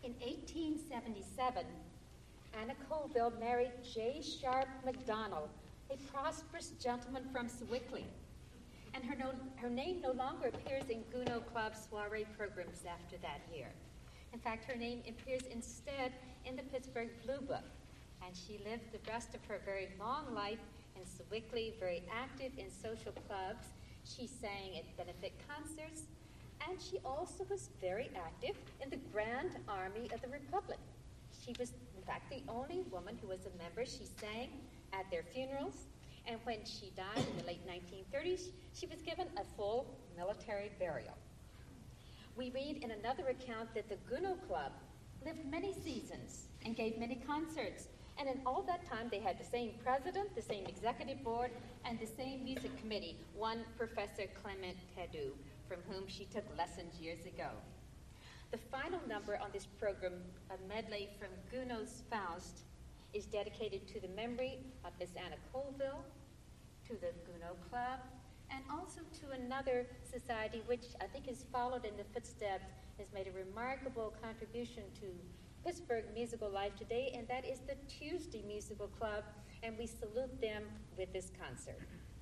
In 1877, Anna Colville married J. Sharp MacDonald, a prosperous gentleman from Sewickley. And her name no longer appears in Gounod Club's soiree programs after that year. In fact, her name appears instead in the Pittsburgh Blue Book. And she lived the rest of her very long life in Sewickley, very active in social clubs. She sang at benefit concerts, and she also was very active in the Grand Army of the Republic. She was, in fact, the only woman who was a member. She sang at their funerals, and when she died in the late 1930s, she was given a full military burial. We read in another account that the Gounod Club lived many seasons and gave many concerts. And in all that time, they had the same president, the same executive board, and the same music committee, one Professor Clement Tedou, from whom she took lessons years ago. The final number on this program, a medley from Gounod's Faust, is dedicated to the memory of Miss Anna Colville, to the Gounod Club, and also to another society which I think has followed in the footsteps, has made a remarkable contribution to Pittsburgh musical life today, and that is the Tuesday Musical Club, and we salute them with this concert.